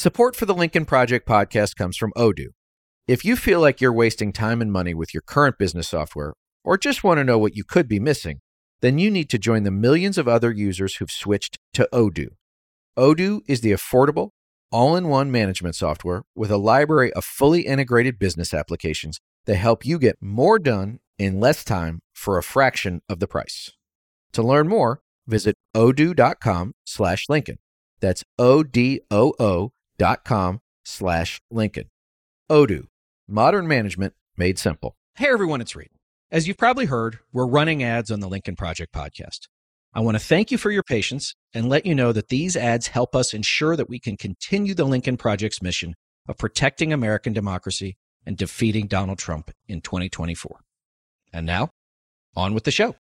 Support for the Lincoln Project podcast comes from Odoo. If you feel like you're wasting time and money with your current business software, or just want to know what you could be missing, then you need to join the millions of other users who've switched to Odoo. Odoo is the affordable, all-in-one management software with a library of fully integrated business applications that help you get more done in less time for a fraction of the price. To learn more, visit odoo.com/Lincoln. That's odoo.com/Lincoln. Odoo, modern management made simple. Hey everyone, it's Reed. As you've probably heard, we're running ads on the Lincoln Project podcast. I want to thank you for your patience and let you know that these ads help us ensure that we can continue the Lincoln Project's mission of protecting American democracy and defeating Donald Trump in 2024. And now, on with the show.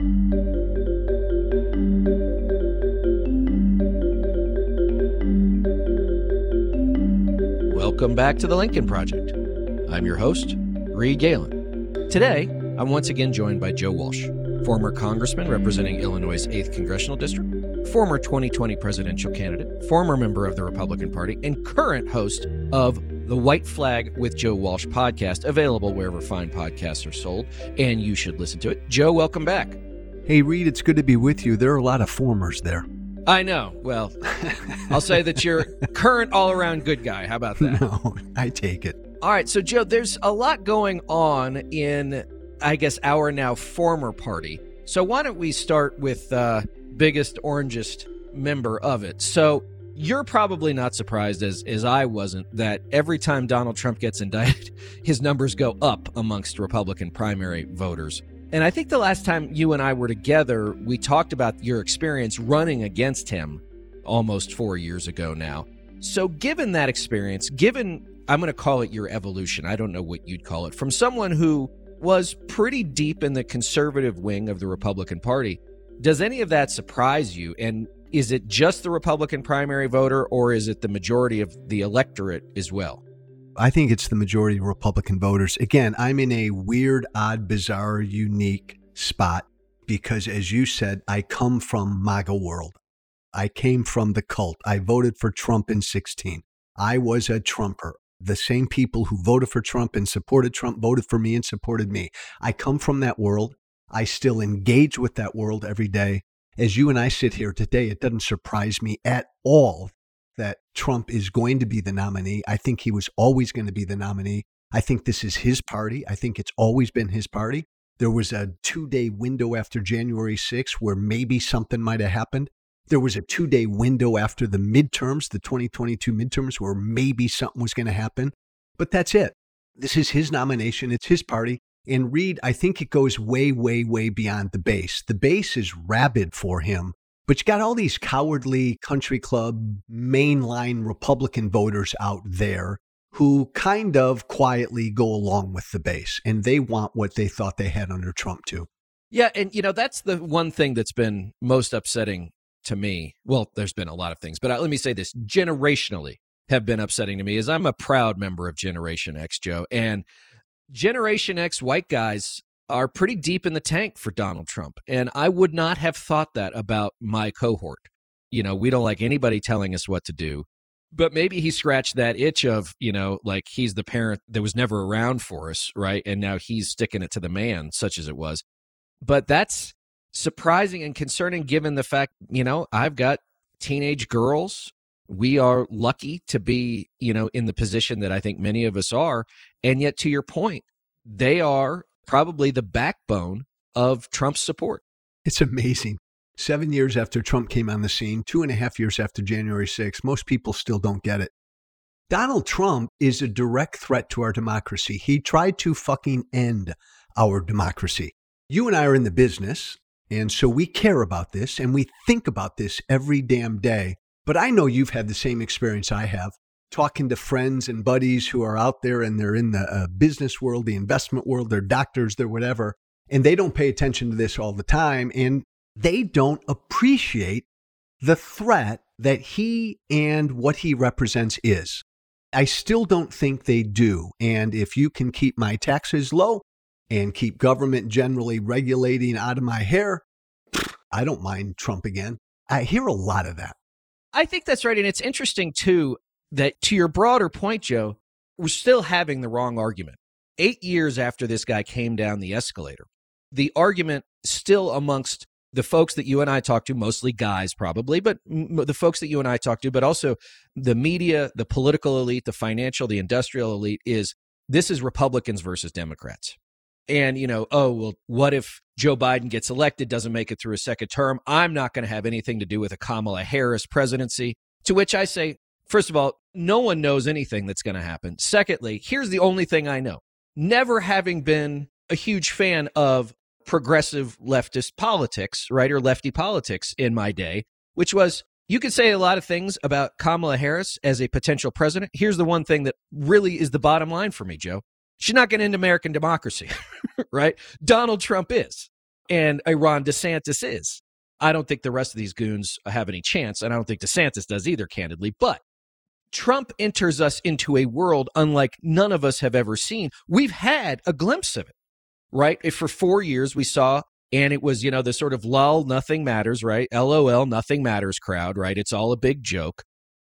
Welcome back to the Lincoln Project. I'm your host, Reed Galen. Today, I'm once again joined by Joe Walsh, former congressman representing Illinois' 8th Congressional District, former 2020 presidential candidate, former member of the Republican Party, and current host of the White Flag with Joe Walsh podcast, available wherever fine podcasts are sold, and you should listen to it. Joe, welcome back. Hey, Reed, it's good to be with you. There are a lot of formers there. I know. Well, I'll say that you're current all-around good guy. How about that? No, I take it. All right, so Joe, there's a lot going on in, I guess, our now former party. So why don't we start with biggest, orangest member of it? So you're probably not surprised, as I wasn't, that every time Donald Trump gets indicted, his numbers go up amongst Republican primary voters. And I think the last time you and I were together, we talked about your experience running against him almost 4 years ago now. So given that experience, I'm going to call it your evolution, I don't know what you'd call it, from someone who was pretty deep in the conservative wing of the Republican Party, does any of that surprise you? And is it just the Republican primary voter, or is it the majority of the electorate as well? I think it's the majority of Republican voters. Again, I'm in a weird, odd, bizarre, unique spot because, as you said, I come from MAGA world. I came from the cult. I voted for Trump in 2016. I was a Trumper. The same people who voted for Trump and supported Trump voted for me and supported me. I come from that world. I still engage with that world every day. As you and I sit here today, it doesn't surprise me at all that Trump is going to be the nominee. I think he was always going to be the nominee. I think this is his party. I think it's always been his party. There was a 2-day window after January 6th where maybe something might have happened. There was a 2-day window after the midterms, the 2022 midterms, where maybe something was going to happen. But that's it. This is his nomination. It's his party. And Reed, I think it goes way, way, way beyond the base. The base is rabid for him. But you got all these cowardly country club mainline Republican voters out there who kind of quietly go along with the base, and they want what they thought they had under Trump too. Yeah, and that's the one thing that's been most upsetting to me. Well, there's been a lot of things, but let me say this, generationally have been upsetting to me, is I'm a proud member of Generation X, Joe, and Generation X white guys are pretty deep in the tank for Donald Trump. And I would not have thought that about my cohort. We don't like anybody telling us what to do, but maybe he scratched that itch of, like he's the parent that was never around for us, right? And now he's sticking it to the man, such as it was. But that's surprising and concerning given the fact, I've got teenage girls. We are lucky to be, in the position that I think many of us are. And yet, to your point, they are probably the backbone of Trump's support. It's amazing. 7 years after Trump came on the scene, 2.5 years after January 6th, most people still don't get it. Donald Trump is a direct threat to our democracy. He tried to fucking end our democracy. You and I are in the business, and so we care about this, and we think about this every damn day. But I know you've had the same experience I have, talking to friends and buddies who are out there and they're in the business world, the investment world, they're doctors, they're whatever, and they don't pay attention to this all the time, and they don't appreciate the threat that he and what he represents is. I still don't think they do. And if you can keep my taxes low and keep government generally regulating out of my hair, I don't mind Trump again. I hear a lot of that. I think that's right. And it's interesting, too. that to your broader point, Joe, we're still having the wrong argument. 8 years after this guy came down the escalator, the argument still amongst the folks that you and I talk to, mostly guys probably, but the folks that you and I talk to, but also the media, the political elite, the financial, the industrial elite, is this is Republicans versus Democrats. And, oh, well, what if Joe Biden gets elected, doesn't make it through a second term? I'm not going to have anything to do with a Kamala Harris presidency. To which I say, first of all, no one knows anything that's going to happen. Secondly, here's the only thing I know. Never having been a huge fan of progressive leftist politics, right, or lefty politics in my day, which was, you could say a lot of things about Kamala Harris as a potential president. Here's the one thing that really is the bottom line for me, Joe. She's not going to end American democracy, right? Donald Trump is, and Ron DeSantis is. I don't think the rest of these goons have any chance, and I don't think DeSantis does either, candidly. But Trump enters us into a world unlike none of us have ever seen. We've had a glimpse of it, right? If for 4 years we saw, and it was, the sort of lull, nothing matters, right? LOL, nothing matters crowd, right? It's all a big joke,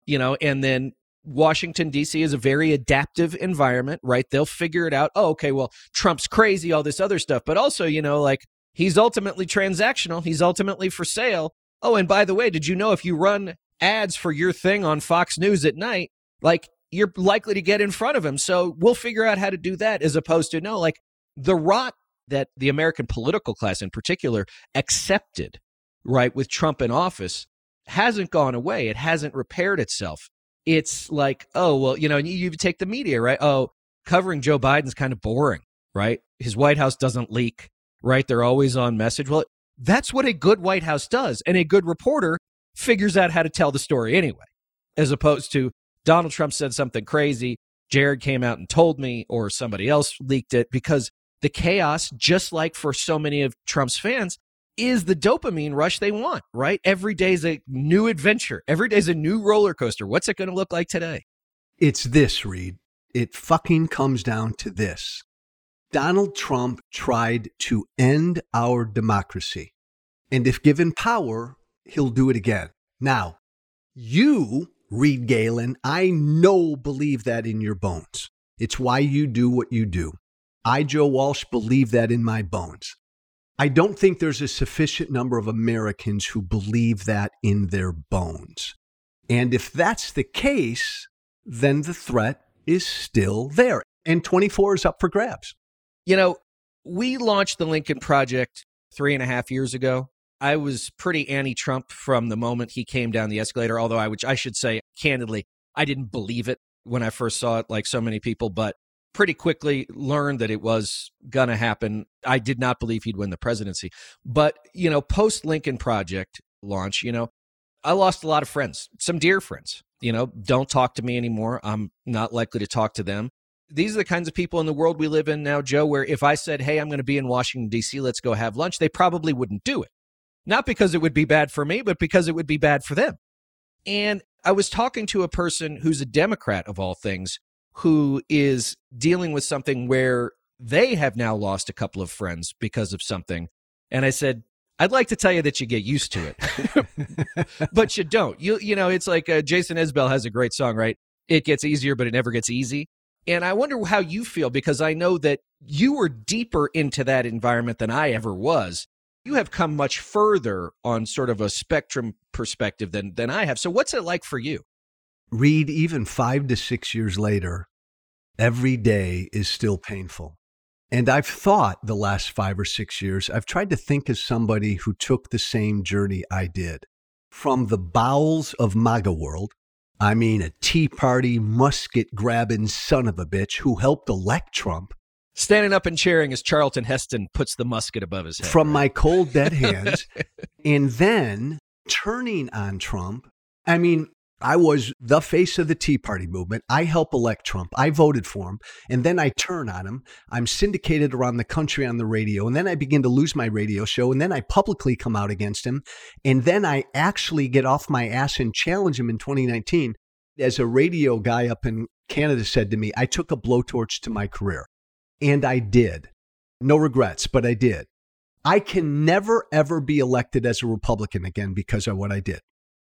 and then Washington, D.C. is a very adaptive environment, right? They'll figure it out. Oh, okay, well, Trump's crazy, all this other stuff. But also, he's ultimately transactional. He's ultimately for sale. Oh, and by the way, did you know if you run ads for your thing on Fox News at night, you're likely to get in front of him. So we'll figure out how to do that, as opposed to, the rot that the American political class in particular accepted, right, with Trump in office hasn't gone away. It hasn't repaired itself. It's like, oh, well, you take the media, right? Oh, covering Joe Biden's kind of boring, right? His White House doesn't leak, right? They're always on message. Well, that's what a good White House does. And a good reporter figures out how to tell the story anyway, as opposed to Donald Trump said something crazy, Jared came out and told me, or somebody else leaked it, because the chaos, just like for so many of Trump's fans, is the dopamine rush they want, right? Every day is a new adventure. Every day is a new roller coaster. What's it going to look like today? It's this, Reed. It fucking comes down to this. Donald Trump tried to end our democracy. And if given power, he'll do it again. Now, you, Reed Galen, I know believe that in your bones. It's why you do what you do. I, Joe Walsh, believe that in my bones. I don't think there's a sufficient number of Americans who believe that in their bones. And if that's the case, then the threat is still there. And 24 is up for grabs. We launched the Lincoln Project 3.5 years ago. I was pretty anti-Trump from the moment he came down the escalator, although I should say, candidly, I didn't believe it when I first saw it, like so many people, but pretty quickly learned that it was going to happen. I did not believe he'd win the presidency. But, post Lincoln Project launch, I lost a lot of friends, some dear friends, don't talk to me anymore. I'm not likely to talk to them. These are the kinds of people in the world we live in now, Joe, where if I said, hey, I'm going to be in Washington, D.C., let's go have lunch, they probably wouldn't do it. Not because it would be bad for me, but because it would be bad for them. And I was talking to a person who's a Democrat of all things, who is dealing with something where they have now lost a couple of friends because of something. And I said, I'd like to tell you that you get used to it, but you don't. It's like Jason Isbell has a great song, right? It gets easier, but it never gets easy. And I wonder how you feel, because I know that you were deeper into that environment than I ever was. You have come much further on sort of a spectrum perspective than I have. So what's it like for you? Reed, even 5 to 6 years later, every day is still painful. And I've thought the last 5 or 6 years, I've tried to think as somebody who took the same journey I did. From the bowels of MAGA world, I mean a Tea Party musket-grabbing son of a bitch who helped elect Trump. Standing up and cheering as Charlton Heston puts the musket above his head. From my cold, dead hands. And then turning on Trump. I mean, I was the face of the Tea Party movement. I helped elect Trump. I voted for him. And then I turn on him. I'm syndicated around the country on the radio. And then I begin to lose my radio show. And then I publicly come out against him. And then I actually get off my ass and challenge him in 2019. As a radio guy up in Canada said to me, I took a blowtorch to my career. And I did. No regrets, but I did. I can never, ever be elected as a Republican again because of what I did.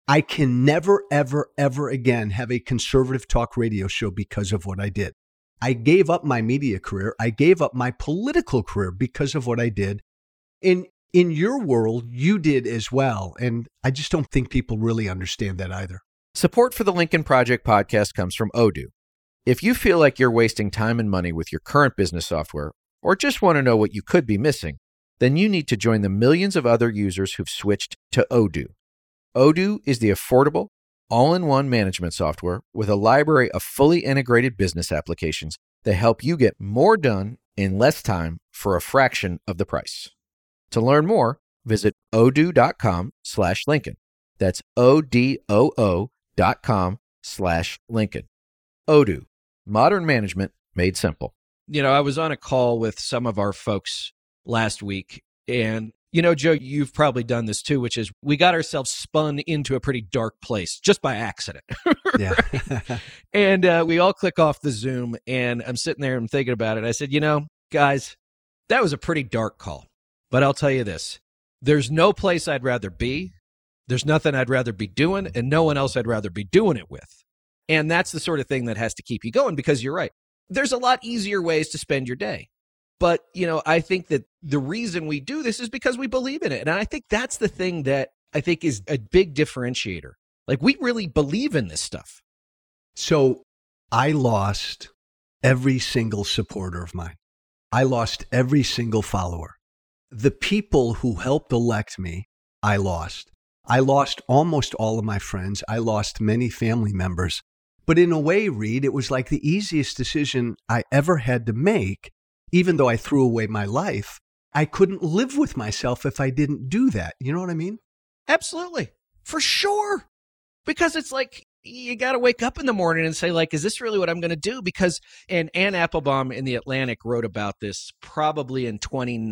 I can never, ever, ever again have a conservative talk radio show because of what I did. I gave up my media career. I gave up my political career because of what I did. In your world, you did as well. And I just don't think people really understand that either. Support for the Lincoln Project podcast comes from Odoo. If you feel like you're wasting time and money with your current business software, or just want to know what you could be missing, then you need to join the millions of other users who've switched to Odoo. Odoo is the affordable, all-in-one management software with a library of fully integrated business applications that help you get more done in less time for a fraction of the price. To learn more, visit odoo.com/Lincoln. That's odoo.com/Lincoln. Odoo, modern management made simple. I was on a call with some of our folks last week, and Joe, you've probably done this too, which is we got ourselves spun into a pretty dark place just by accident. Yeah. And we all click off the Zoom, and I'm sitting there and thinking about it. I said, guys, that was a pretty dark call. But I'll tell you this, there's no place I'd rather be. There's nothing I'd rather be doing, and no one else I'd rather be doing it with. And that's the sort of thing that has to keep you going, because you're right. There's a lot easier ways to spend your day. But, I think that the reason we do this is because we believe in it. And I think that's the thing that I think is a big differentiator. Like, we really believe in this stuff. So I lost every single supporter of mine. I lost every single follower. The people who helped elect me, I lost. I lost almost all of my friends. I lost many family members. But in a way, Reed, it was like the easiest decision I ever had to make. Even though I threw away my life, I couldn't live with myself if I didn't do that. You know what I mean? Absolutely. For sure. Because it's like, you got to wake up in the morning and say, like, is this really what I'm going to do? Because, and Ann Applebaum in The Atlantic wrote about this probably in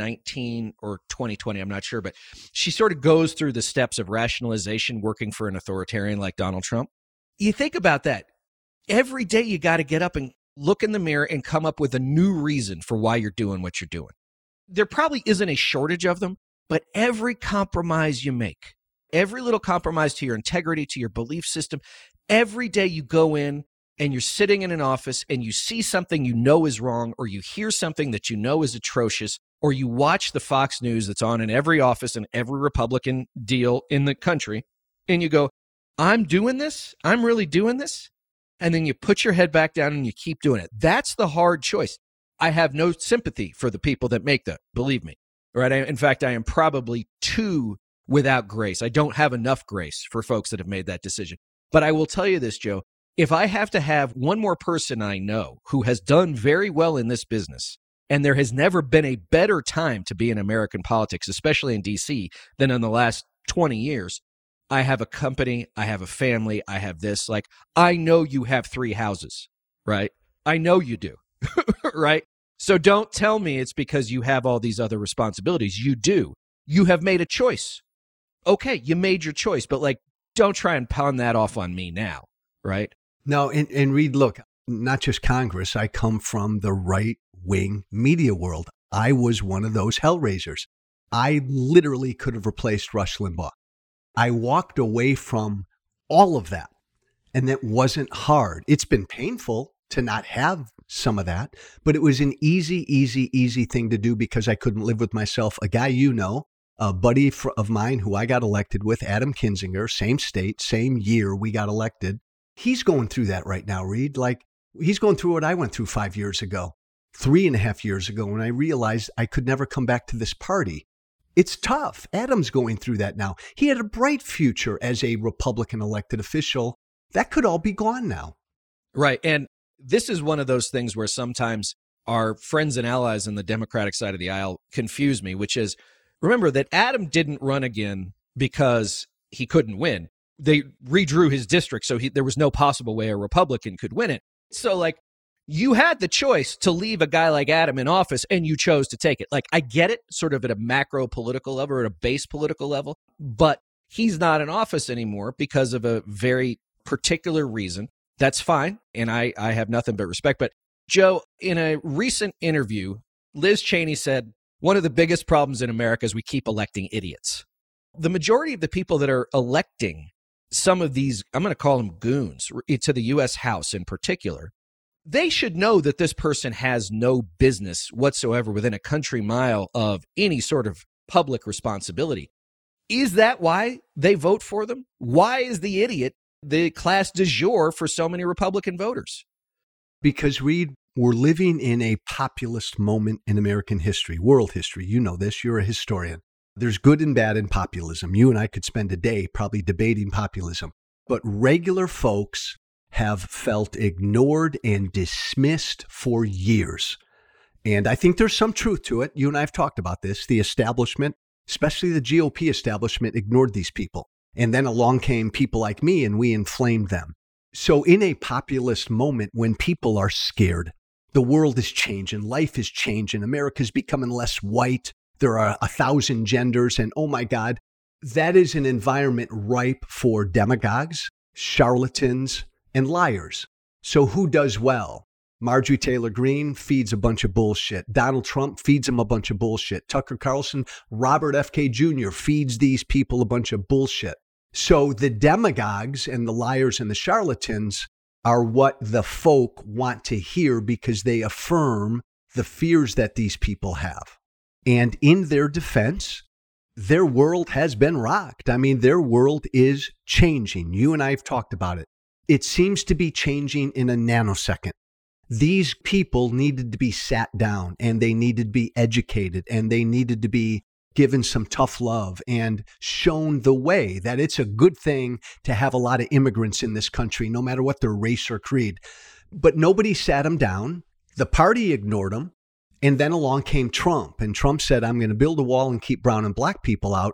2019 or 2020, I'm not sure, but she sort of goes through the steps of rationalization working for an authoritarian like Donald Trump. You think about that. Every day you got to get up and look in the mirror and come up with a new reason for why you're doing what you're doing. There probably isn't a shortage of them, but every compromise you make, every little compromise to your integrity, to your belief system, every day you go in and you're sitting in an office and you see something you know is wrong, or you hear something that you know is atrocious, or you watch the Fox News that's on in every office and every Republican deal in the country, and you go, I'm doing this? I'm really doing this? And then you put your head back down and you keep doing it. That's the hard choice. I have no sympathy for the people that make that, believe me. Right? In fact, I am probably too without grace. I don't have enough grace for folks that have made that decision. But I will tell you this, Joe, if I have to have one more person I know who has done very well in this business, and there has never been a better time to be in American politics, especially in DC, than in the last 20 years, I have a company, I have a family, I have this. Like, I know you have 3 houses, right? I know you do, right? So don't tell me it's because you have all these other responsibilities. You do. You have made a choice. Okay, you made your choice, but like, don't try and pound that off on me now, right? No, and Reed, look, not just Congress. I come from the right-wing media world. I was one of those hellraisers. I literally could have replaced Rush Limbaugh. I walked away from all of that, and that wasn't hard. It's been painful to not have some of that, but it was an easy thing to do because I couldn't live with myself. A guy a buddy of mine who I got elected with, Adam Kinzinger, same state, same year we got elected. He's going through that right now, Reed. Like, he's going through what I went through 5 years ago, 3.5 years ago, when I realized I could never come back to this party. It's tough. Adam's going through that now. He had a bright future as a Republican elected official. That could all be gone now. Right. And this is one of those things where sometimes our friends and allies on the Democratic side of the aisle confuse me, which is, remember that Adam didn't run again because he couldn't win. They redrew his district, so there was no possible way a Republican could win it. So, like, you had the choice to leave a guy like Adam in office, and you chose to take it. Like, I get it sort of at a macro political level or at a base political level, but he's not in office anymore because of a very particular reason. That's fine, and I have nothing but respect. But, Joe, in a recent interview, Liz Cheney said, one of the biggest problems in America is we keep electing idiots. The majority of the people that are electing some of these, I'm going to call them goons, to the U.S. House in particular, they should know that this person has no business whatsoever within a country mile of any sort of public responsibility. Is that why they vote for them? Why is the idiot the class du jour for so many Republican voters? Because, Reed, we're living in a populist moment in American history, world history. You know this. You're a historian. There's good and bad in populism. You and I could spend a day probably debating populism. But regular folks have felt ignored and dismissed for years. And I think there's some truth to it. You and I have talked about this. The establishment, especially the GOP establishment, ignored these people. And then along came people like me, and we inflamed them. So in a populist moment, when people are scared, the world is changing, life is changing, America's becoming less white, there are 1,000 genders, and oh my God, that is an environment ripe for demagogues, charlatans, and liars. So who does well? Marjorie Taylor Greene feeds a bunch of bullshit. Donald Trump feeds them a bunch of bullshit. Tucker Carlson, Robert F.K. Jr. feeds these people a bunch of bullshit. So the demagogues and the liars and the charlatans are what the folk want to hear because they affirm the fears that these people have. And in their defense, their world has been rocked. I mean, their world is changing. You and I have talked about it. It seems to be changing in a nanosecond. These people needed to be sat down, and they needed to be educated, and they needed to be given some tough love and shown the way that it's a good thing to have a lot of immigrants in this country, no matter what their race or creed. But nobody sat them down. The party ignored them. And then along came Trump, and Trump said, I'm going to build a wall and keep brown and black people out.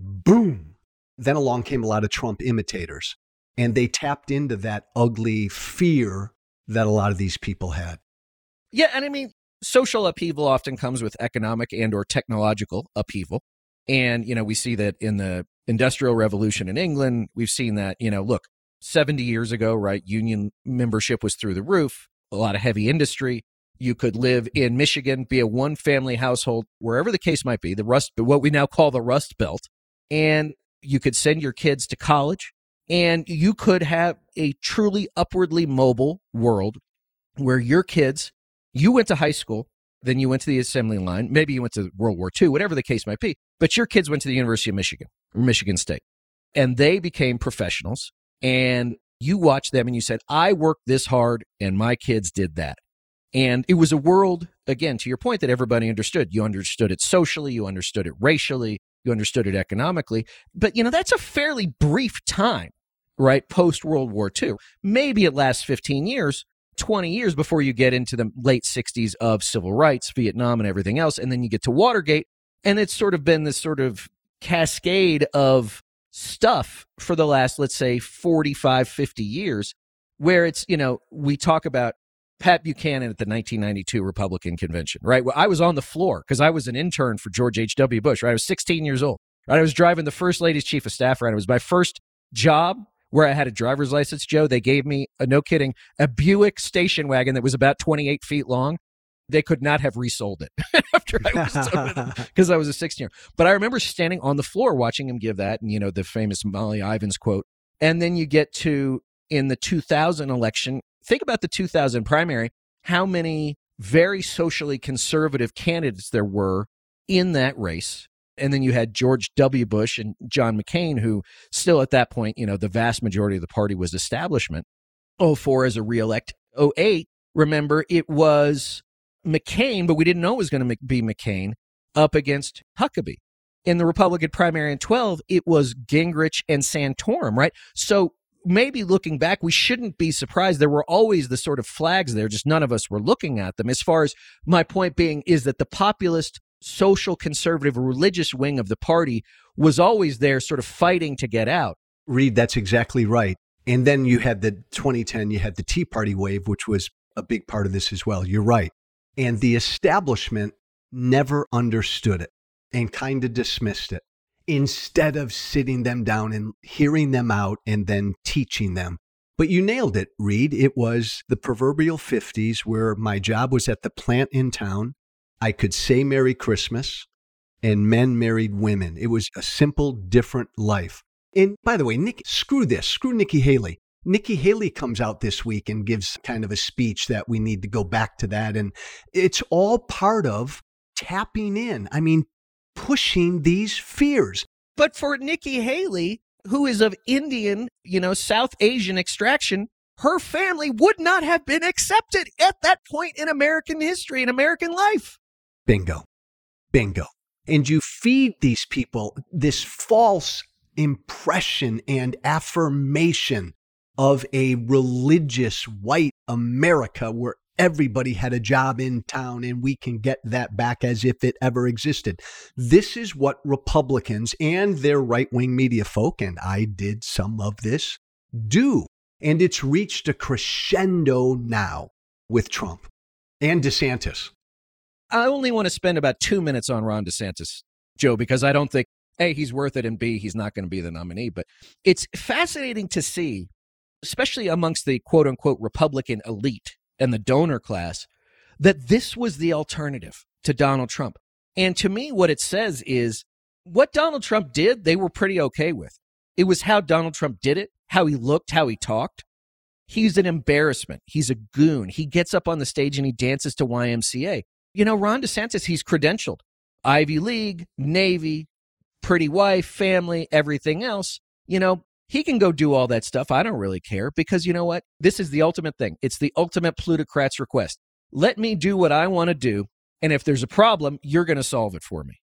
Boom. Then along came a lot of Trump imitators, and they tapped into that ugly fear that a lot of these people had. Yeah, and I mean, social upheaval often comes with economic and or technological upheaval. And, you know, we see that in the Industrial Revolution in England. We've seen that, you know, look, 70 years ago, right, union membership was through the roof, a lot of heavy industry. You could live in Michigan, be a one-family household, wherever the case might be, what we now call the Rust Belt, and you could send your kids to college, and you could have a truly upwardly mobile world where your kids, you went to high school, then you went to the assembly line, maybe you went to World War II, whatever the case might be, but your kids went to the University of Michigan, or Michigan State, and they became professionals, and you watched them and you said, I worked this hard, and my kids did that. And it was a world, again, to your point, that everybody understood. You understood it socially, you understood it racially, you understood it economically. But, you know, that's a fairly brief time, right, post-World War II. Maybe it lasts 15 years, 20 years before you get into the late 60s of civil rights, Vietnam and everything else. And then you get to Watergate. And it's sort of been this sort of cascade of stuff for the last, let's say, 45, 50 years, where it's, you know, we talk about Pat Buchanan at the 1992 Republican convention, right? Well, I was on the floor because I was an intern for George H.W. Bush, right? I was 16 years old, right? I was driving the First Lady's chief of staff around. It was my first job where I had a driver's license, Joe. They gave me, no kidding, a Buick station wagon that was about 28 feet long. They could not have resold it after I was done with it because I was a 16-year-old. But I remember standing on the floor watching him give that, and, you know, the famous Molly Ivins quote. And then you get to, in the 2000 election, think about the 2000 primary, how many very socially conservative candidates there were in that race. And then you had George W. Bush and John McCain, who still at that point, you know, the vast majority of the party was establishment. 2004 as a reelect. 2008, remember, it was McCain, but we didn't know it was going to be McCain, up against Huckabee. In the Republican primary in 2012, it was Gingrich and Santorum, right? So maybe looking back, we shouldn't be surprised. There were always the sort of flags there, just none of us were looking at them. As far as my point being is that the populist, social, conservative, religious wing of the party was always there sort of fighting to get out. Reed, that's exactly right. And then you had the 2010, you had the Tea Party wave, which was a big part of this as well. You're right. And the establishment never understood it and kind of dismissed it, instead of sitting them down and hearing them out and then teaching them. But you nailed it, Reed. It was the proverbial 50s where my job was at the plant in town. I could say Merry Christmas, and men married women. It was a simple, different life. And by the way, screw Nikki Haley. Nikki Haley comes out this week and gives kind of a speech that we need to go back to that. And it's all part of tapping in. I mean, pushing these fears. But for Nikki Haley, who is of Indian, South Asian extraction, her family would not have been accepted at that point in American history, in American life. Bingo. And you feed these people this false impression and affirmation of a religious white America where everybody had a job in town and we can get that back as if it ever existed. This is what Republicans and their right-wing media folk, and I did some of this, do. And it's reached a crescendo now with Trump and DeSantis. I only want to spend about 2 minutes on Ron DeSantis, Joe, because I don't think, A, he's worth it, and B, he's not going to be the nominee. But it's fascinating to see, especially amongst the quote-unquote Republican elite and the donor class, that this was the alternative to Donald Trump. And to me, what it says is what Donald Trump did, they were pretty okay with. It was how Donald Trump did it, how he looked, how he talked. He's an embarrassment. He's a goon. He gets up on the stage and he dances to YMCA. Ron DeSantis, he's credentialed. Ivy League, Navy, pretty wife, family, everything else. He can go do all that stuff. I don't really care because you know what? This is the ultimate thing. It's the ultimate plutocrat's request. Let me do what I want to do. And if there's a problem, you're going to solve it for me.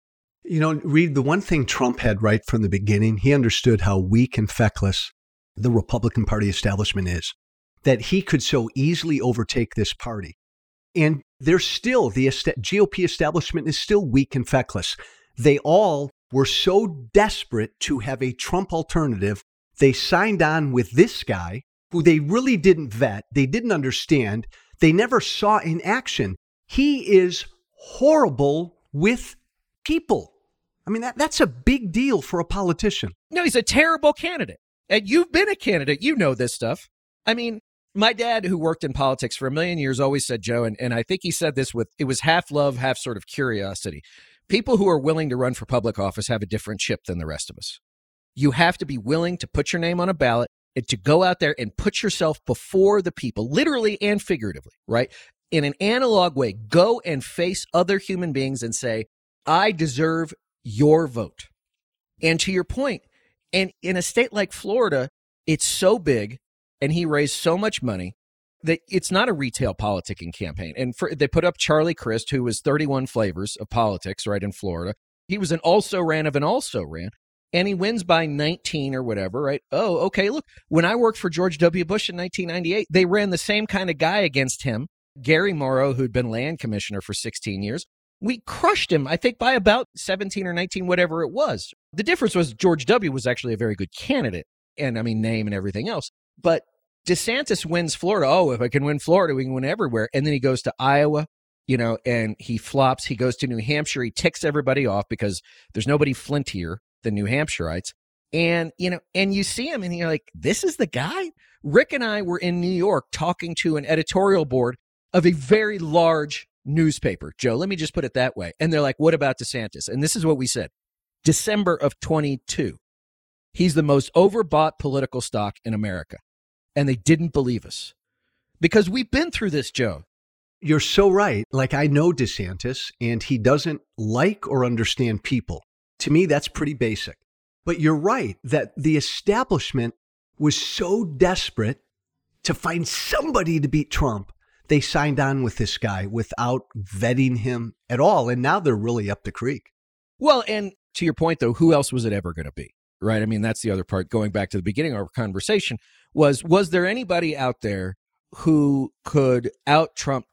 Reed, the one thing Trump had right from the beginning, he understood how weak and feckless the Republican Party establishment is, that he could so easily overtake this party. And they're still, the GOP establishment is still weak and feckless. They all were so desperate to have a Trump alternative. They signed on with this guy who they really didn't vet. They didn't understand. They never saw in action. He is horrible with people. I mean, that's a big deal for a politician. No, he's a terrible candidate. And you've been a candidate. You know this stuff. I mean, my dad, who worked in politics for a million years, always said, Joe, and I think he said this it was half love, half sort of curiosity. People who are willing to run for public office have a different chip than the rest of us. You have to be willing to put your name on a ballot and to go out there and put yourself before the people, literally and figuratively, right? In an analog way, go and face other human beings and say, I deserve your vote. And to your point, and in a state like Florida, it's so big and he raised so much money that it's not a retail politicking campaign. And they put up Charlie Crist, who was 31 flavors of politics, right, in Florida. He was an also-ran of an also-ran. And he wins by 19 or whatever, right? Oh, okay, look, when I worked for George W. Bush in 1998, they ran the same kind of guy against him, Gary Morrow, who'd been land commissioner for 16 years. We crushed him, I think, by about 17 or 19, whatever it was. The difference was George W. was actually a very good candidate, and I mean, name and everything else. But DeSantis wins Florida. Oh, if I can win Florida, we can win everywhere. And then he goes to Iowa, and he flops. He goes to New Hampshire. He ticks everybody off because there's nobody flintier than New Hampshireites. And, and you see him and you're like, this is the guy? Rick and I were in New York talking to an editorial board of a very large newspaper. Joe, let me just put it that way. And they're like, what about DeSantis? And this is what we said. December of 22. He's the most overbought political stock in America. And they didn't believe us because we've been through this, Joe. You're so right. Like, I know DeSantis and he doesn't like or understand people. To me, that's pretty basic. But you're right that the establishment was so desperate to find somebody to beat Trump. They signed on with this guy without vetting him at all. And now they're really up the creek. Well, and to your point, though, who else was it ever going to be? Right. I mean, that's the other part. Going back to the beginning of our conversation was there anybody out there who could out Trump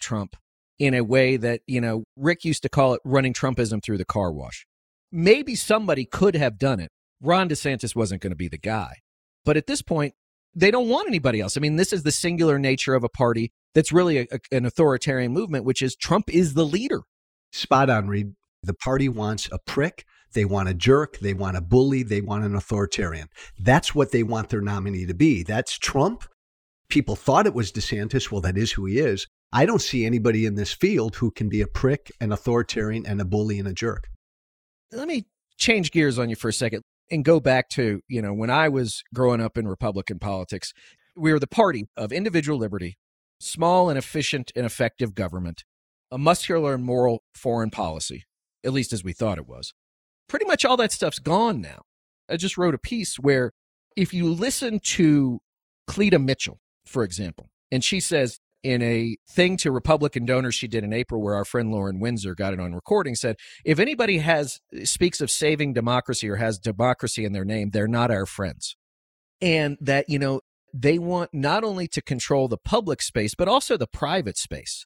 in a way that, Rick used to call it running Trumpism through the car wash? Maybe somebody could have done it. Ron DeSantis wasn't going to be the guy. But at this point, they don't want anybody else. I mean, this is the singular nature of a party that's really an authoritarian movement, which is Trump is the leader. Spot on, Reed. The party wants a prick. They want a jerk. They want a bully. They want an authoritarian. That's what they want their nominee to be. That's Trump. People thought it was DeSantis. Well, that is who he is. I don't see anybody in this field who can be a prick, an authoritarian, and a bully and a jerk. Let me change gears on you for a second. and go back to, when I was growing up in Republican politics, we were the party of individual liberty, small and efficient and effective government, a muscular and moral foreign policy, at least as we thought it was. Pretty much all that stuff's gone now. I just wrote a piece where if you listen to Cleta Mitchell, for example, and she says in a thing to Republican donors she did in April where our friend Lauren Windsor got it on recording, said, if anybody speaks of saving democracy or has democracy in their name, they're not our friends. And that, they want not only to control the public space, but also the private space.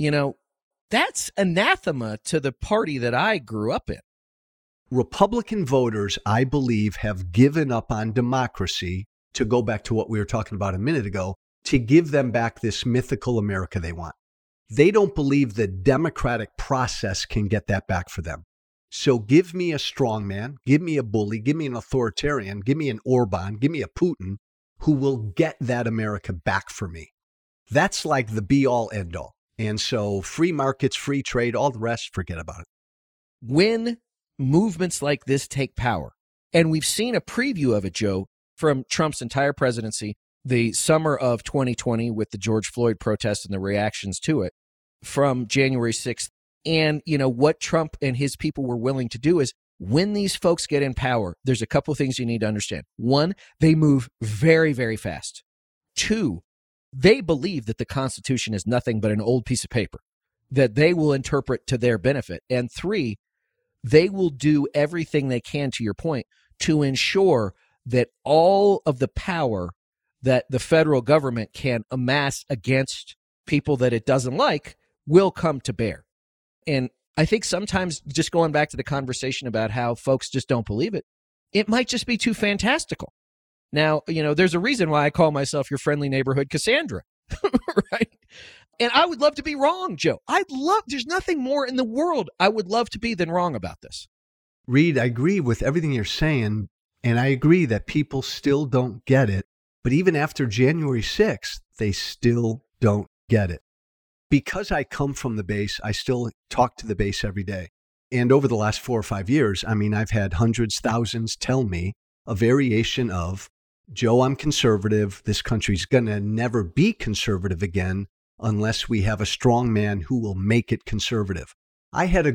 That's anathema to the party that I grew up in. Republican voters, I believe, have given up on democracy, to go back to what we were talking about a minute ago, to give them back this mythical America they want. They don't believe the democratic process can get that back for them. So give me a strongman, give me a bully, give me an authoritarian, give me an Orban, give me a Putin who will get that America back for me. That's like the be-all, end-all. And so free markets, free trade, all the rest, forget about it. When movements like this take power, and we've seen a preview of it, Joe, from Trump's entire presidency, the summer of 2020 with the George Floyd protests and the reactions to it from January 6th. And, what Trump and his people were willing to do is when these folks get in power, there's a couple things you need to understand. One, they move very, very fast. Two, they believe that the Constitution is nothing but an old piece of paper that they will interpret to their benefit. And three, they will do everything they can, to your point, to ensure that all of the power that the federal government can amass against people that it doesn't like will come to bear. And I think sometimes, just going back to the conversation about how folks just don't believe it, it might just be too fantastical. Now, there's a reason why I call myself your friendly neighborhood Cassandra, right? And I would love to be wrong, Joe. There's nothing more in the world I would love to be than wrong about this. Reed, I agree with everything you're saying, and I agree that people still don't get it. But even after January 6th, they still don't get it. Because I come from the base, I still talk to the base every day. And over the last 4 or 5 years, I've had hundreds, thousands tell me a variation of, Joe, I'm conservative. This country's going to never be conservative again unless we have a strong man who will make it conservative. I had a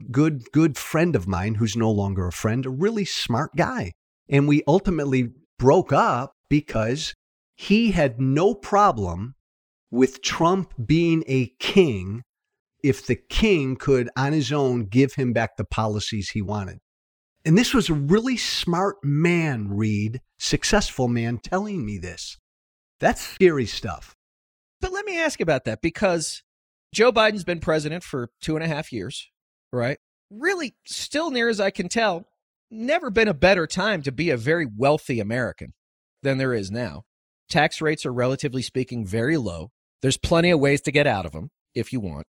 good friend of mine who's no longer a friend, a really smart guy. And we ultimately broke up because he had no problem with Trump being a king if the king could, on his own, give him back the policies he wanted. And this was a really smart man, Reed, successful man, telling me this. That's scary stuff. But let me ask about that, because Joe Biden's been president for 2.5 years, right? Really, still near as I can tell, never been a better time to be a very wealthy American than there is now. Tax rates are, relatively speaking, very low. There's plenty of ways to get out of them if you want.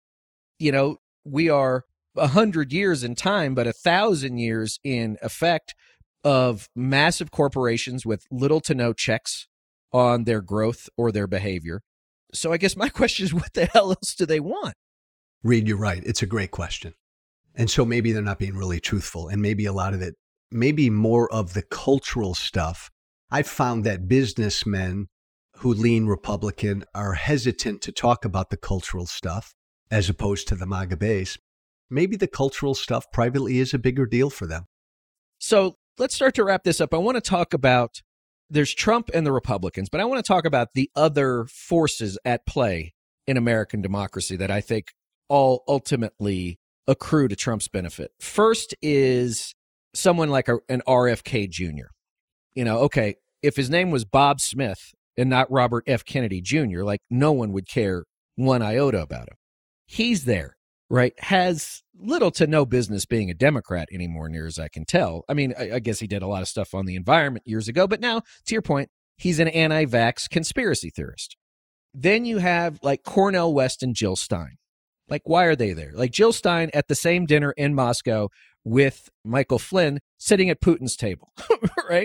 We are 100 years in time, but 1,000 years in effect of massive corporations with little to no checks on their growth or their behavior. So I guess my question is, what the hell else do they want? Reed, you're right. It's a great question. And so maybe they're not being really truthful. And maybe a lot of it, maybe more of the cultural stuff. I've found that businessmen who lean Republican are hesitant to talk about the cultural stuff as opposed to the MAGA base. Maybe the cultural stuff privately is a bigger deal for them. So let's start to wrap this up. I want to talk about, there's Trump and the Republicans, but I want to talk about the other forces at play in American democracy that I think all ultimately accrue to Trump's benefit. First is someone like an RFK Jr. Okay, if his name was Bob Smith and not Robert F. Kennedy Jr., like, no one would care one iota about him. He's there, right? Has little to no business being a Democrat anymore, near as I can tell. I guess he did a lot of stuff on the environment years ago, but now, to your point, he's an anti-vax conspiracy theorist. Then you have like Cornel West and Jill Stein. Like, why are they there? Like Jill Stein at the same dinner in Moscow with Michael Flynn sitting at Putin's table, right?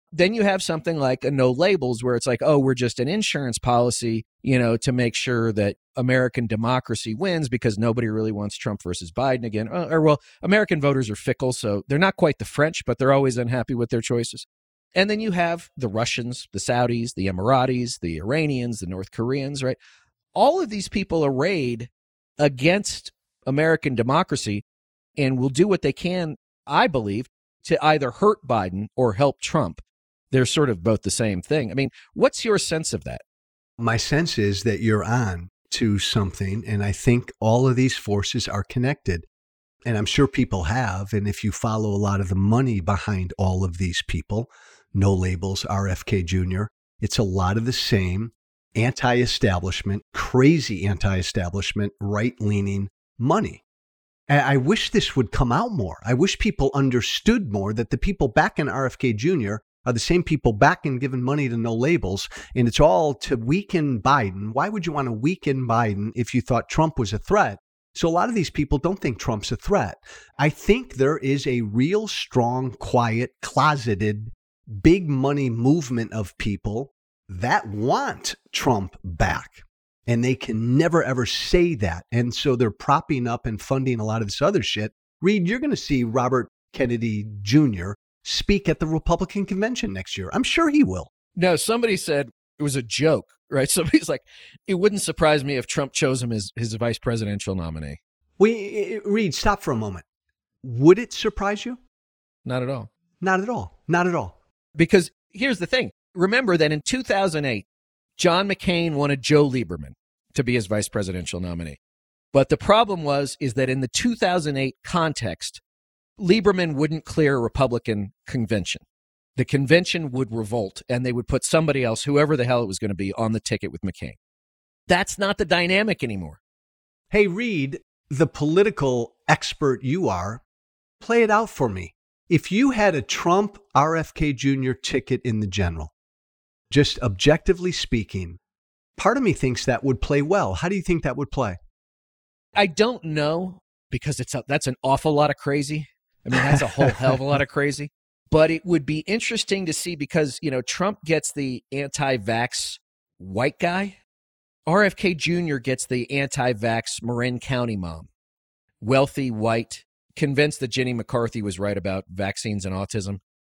Then you have something like a no labels where it's like, oh, we're just an insurance policy, to make sure that American democracy wins because nobody really wants Trump versus Biden again. Well, American voters are fickle, so they're not quite the French, but they're always unhappy with their choices. And then you have the Russians, the Saudis, the Emiratis, the Iranians, the North Koreans, right? All of these people arrayed against American democracy and will do what they can, I believe, to either hurt Biden or help Trump. They're sort of both the same thing. I mean, what's your sense of that? My sense is that you're on to something, and I think all of these forces are connected. And I'm sure people have, and if you follow a lot of the money behind all of these people, No Labels, RFK Jr., it's a lot of the same anti-establishment, crazy anti-establishment, right-leaning money. And I wish this would come out more. I wish people understood more that the people backing RFK Jr. are the same people backing giving money to No Labels, and it's all to weaken Biden. Why would you want to weaken Biden if you thought Trump was a threat? So a lot of these people don't think Trump's a threat. I think there is a real strong, quiet, closeted, big money movement of people that want Trump back. And they can never, ever say that. And so they're propping up and funding a lot of this other shit. Reed, you're going to see Robert Kennedy Jr. speak at the Republican convention next year. I'm sure he will. No, somebody said it was a joke, right? Somebody's like, it wouldn't surprise me if Trump chose him as his vice presidential nominee. Reed, stop for a moment. Would it surprise you? Not at all. Not at all. Not at all. Because here's the thing. Remember that in 2008, John McCain wanted Joe Lieberman to be his vice presidential nominee. But the problem is that in the 2008 context, Lieberman wouldn't clear a Republican convention. The convention would revolt and they would put somebody else, whoever the hell it was going to be, on the ticket with McCain. That's not the dynamic anymore. Hey, Reed, the political expert you are, play it out for me. If you had a Trump RFK Jr. ticket in the general, just objectively speaking, part of me thinks that would play well. How do you think that would play? I don't know, because that's an awful lot of crazy. I mean, that's a whole hell of a lot of crazy. But it would be interesting to see because, Trump gets the anti-vax white guy. RFK Jr. gets the anti-vax Marin County mom. Wealthy, white, convinced that Jenny McCarthy was right about vaccines and autism.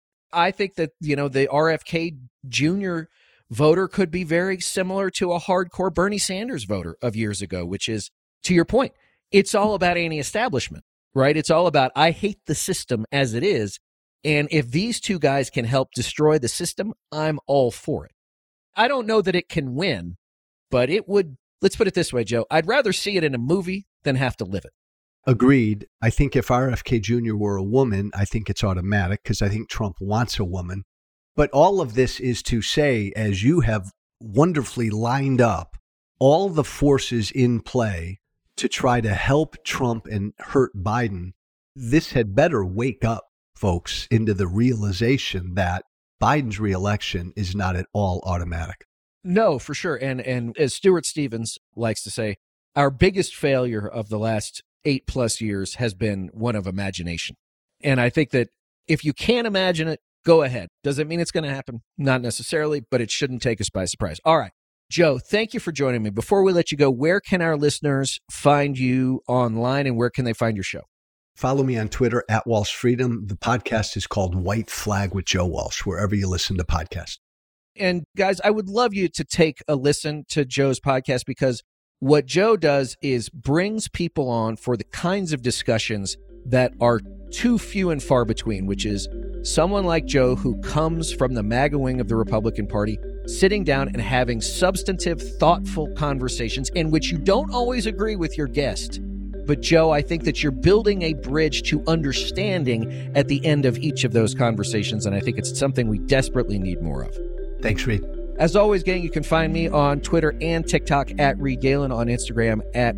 I think that, the RFK Jr. voter could be very similar to a hardcore Bernie Sanders voter of years ago, which is, to your point, it's all about anti-establishment, right? It's all about, I hate the system as it is. And if these two guys can help destroy the system, I'm all for it. I don't know that it can win, but it would. Let's put it this way, Joe. I'd rather see it in a movie than have to live it. Agreed. I think if RFK Jr. were a woman, I think it's automatic because I think Trump wants a woman. But all of this is to say, as you have wonderfully lined up, all the forces in play to try to help Trump and hurt Biden, this had better wake up, folks, into the realization that Biden's reelection is not at all automatic. No, for sure. And as Stuart Stevens likes to say, our biggest failure of the last 8+ years has been one of imagination. And I think that if you can't imagine it, go ahead. Does it mean it's going to happen? Not necessarily, but it shouldn't take us by surprise. All right. Joe, thank you for joining me. Before we let you go, where can our listeners find you online and where can they find your show? Follow me on Twitter at Walsh Freedom. The podcast is called White Flag with Joe Walsh, wherever you listen to podcasts. And guys, I would love you to take a listen to Joe's podcast because what Joe does is brings people on for the kinds of discussions that are too few and far between, which is someone like Joe who comes from the MAGA wing of the Republican Party, sitting down and having substantive, thoughtful conversations in which you don't always agree with your guest. But Joe, I think that you're building a bridge to understanding at the end of each of those conversations, and I think it's something we desperately need more of. Thanks, Reed. As always, gang, you can find me on Twitter and TikTok at Reed Galen, on Instagram at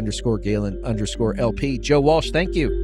Reed_Galen_LP. Joe Walsh, thank you.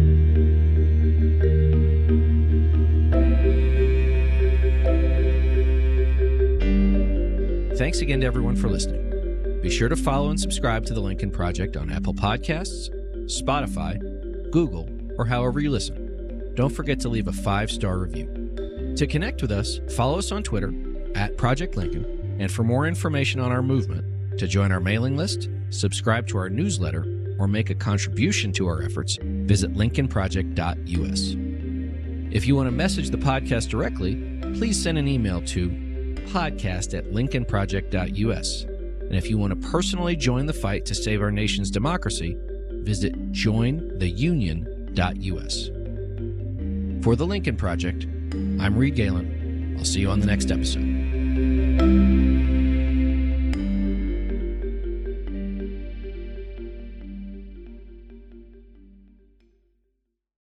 Thanks again to everyone for listening. Be sure to follow and subscribe to The Lincoln Project on Apple Podcasts, Spotify, Google, or however you listen. Don't forget to leave a 5-star review. To connect with us, follow us on Twitter at Project Lincoln, and for more information on our movement, to join our mailing list, subscribe to our newsletter, or make a contribution to our efforts, visit lincolnproject.us. If you want to message the podcast directly, please send an email to podcast@lincolnproject.us. And if you want to personally join the fight to save our nation's democracy, visit jointheunion.us. For the Lincoln Project, I'm Reed Galen. I'll see you on the next episode.